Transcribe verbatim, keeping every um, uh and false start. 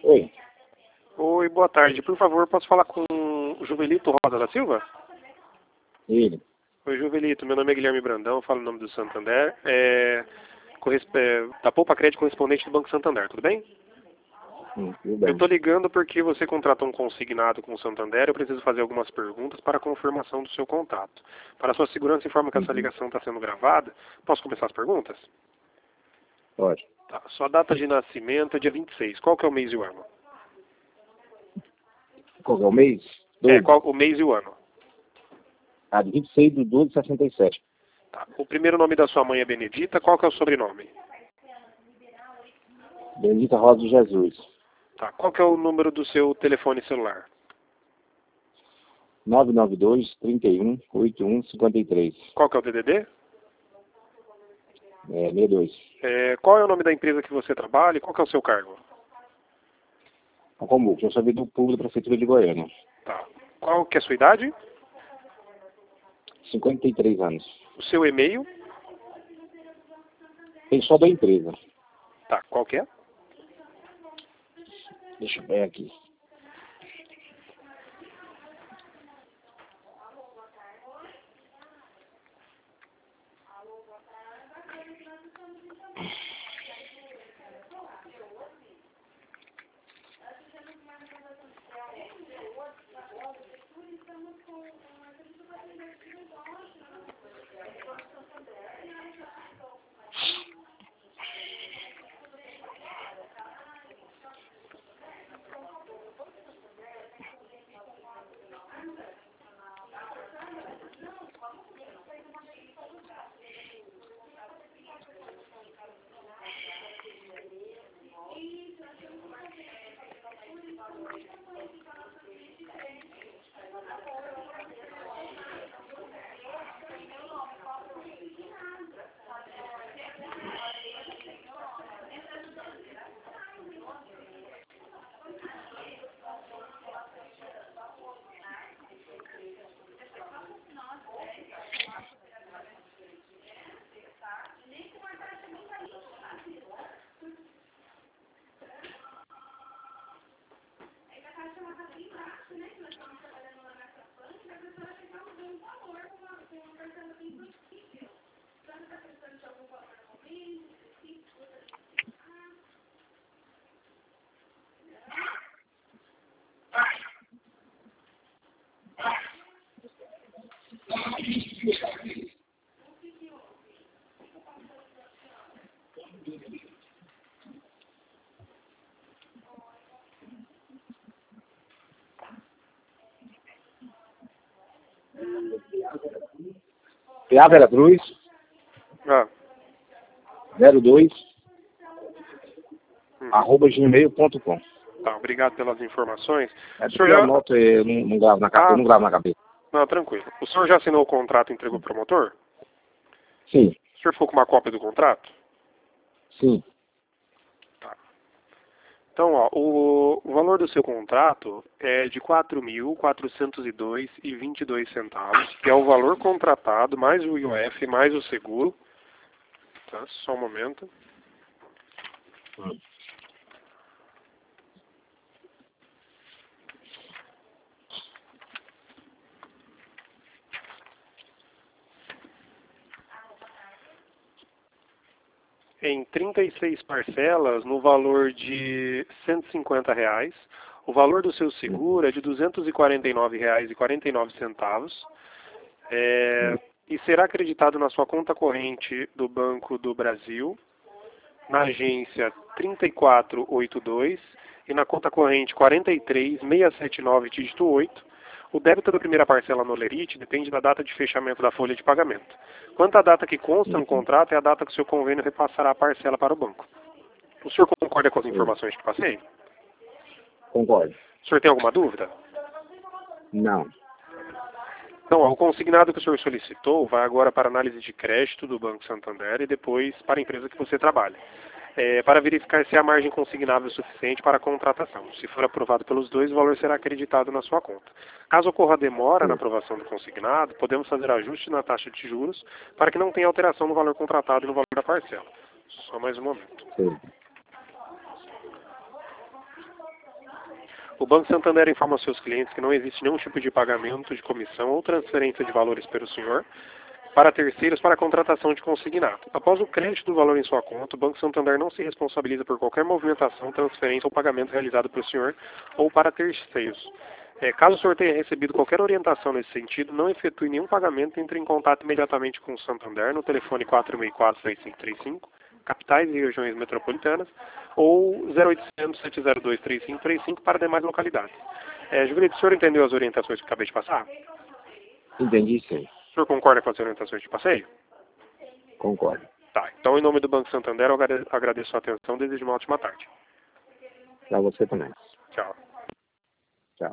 Oi. Oi, boa tarde. Por favor, posso falar com o Jovelito Rosa da Silva? Ele. Oi, Jovelito. Meu nome é Guilherme Brandão, falo em nome do Santander. É, corresp... é, da Poupa Crédito, correspondente do Banco Santander, tudo bem? Hum, tudo Eu bem. estou ligando porque você contratou um consignado com o Santander. Eu preciso fazer algumas perguntas para a confirmação do seu contrato. Para a sua segurança, informa que essa Uhum. ligação está sendo gravada. Posso começar as perguntas? Pode. Tá. Sua data de nascimento é dia vinte e seis. Qual que é o mês e o ano? Qual que é o mês? É, doze. qual o mês e o ano? Ah, de vinte e seis de doze de sessenta e sete. Tá. O primeiro nome da sua mãe é Benedita. Qual que é o sobrenome? Benedita Rosa de Jesus. Tá. Qual que é o número do seu telefone celular? nove nove dois, trinta e um, oitenta e um, cinquenta e três. Qual que é o D D D? É, sessenta e dois. É, qual é o nome da empresa que você trabalha e qual que é o seu cargo? Como? Eu sou servidor público da Prefeitura de Goiânia. Tá. Qual que é a sua idade? cinquenta e três anos. O seu e-mail? Tem só da empresa. Tá. Qual que é? Deixa eu ver aqui. P A Vera Cruz, Ah. zero dois, Hum. arroba gmail ponto com. Tá. Obrigado pelas informações. É O porque senhor eu já... anoto, eu não, não gravo na cabeça, Ah, eu não gravo na cabeça. não, tranquilo. O senhor já assinou o contrato e entregou para o promotor? Sim, O senhor ficou com uma cópia do contrato? sim. Tá. Então, ó, o, o valor do seu contrato é de quatro mil quatrocentos e dois reais e vinte e dois centavos, que é o valor contratado, mais o I O F, mais o seguro. Tá, só um momento. Hum. Em trinta e seis parcelas, no valor de cento e cinquenta reais. O valor do seu seguro é de duzentos e quarenta e nove reais e quarenta e nove centavos. É, e será acreditado na sua conta corrente do Banco do Brasil, na agência trinta e quatro oitenta e dois e na conta corrente quarenta e três seiscentos e setenta e nove, dígito oito. O débito da primeira parcela no Olerite depende da data de fechamento da folha de pagamento. Quanto à data que consta no contrato, é a data que o seu convênio repassará a parcela para o banco. O senhor concorda com as informações que passei? Concordo. O senhor tem alguma dúvida? Não. Então, ó, o consignado que o senhor solicitou vai agora para análise de crédito do Banco Santander e depois para a empresa que você trabalha, é, para verificar se a margem consignável é suficiente para a contratação. Se for aprovado pelos dois, o valor será acreditado na sua conta. Caso ocorra demora na aprovação do consignado, podemos fazer ajuste na taxa de juros para que não tenha alteração no valor contratado e no valor da parcela. Só mais um momento. Sim. O Banco Santander informa aos seus clientes que não existe nenhum tipo de pagamento de comissão ou transferência de valores pelo senhor para terceiros para a contratação de consignado. Após o crédito do valor em sua conta, o Banco Santander não se responsabiliza por qualquer movimentação, transferência ou pagamento realizado pelo senhor ou para terceiros. É, caso o senhor tenha recebido qualquer orientação nesse sentido, não efetue nenhum pagamento e entre em contato imediatamente com o Santander no telefone quatro seis quatro, três cinco três cinco, capitais e regiões metropolitanas, ou zero oitocentos, sete zero dois, três cinco três cinco para demais localidades. É, Juvenito, o senhor entendeu as orientações que eu acabei de passar? Entendi, sim. O senhor concorda com as orientações que passei? Concordo. Tá, então em nome do Banco Santander eu agradeço a atenção e desejo uma ótima tarde. Para você também. Tchau.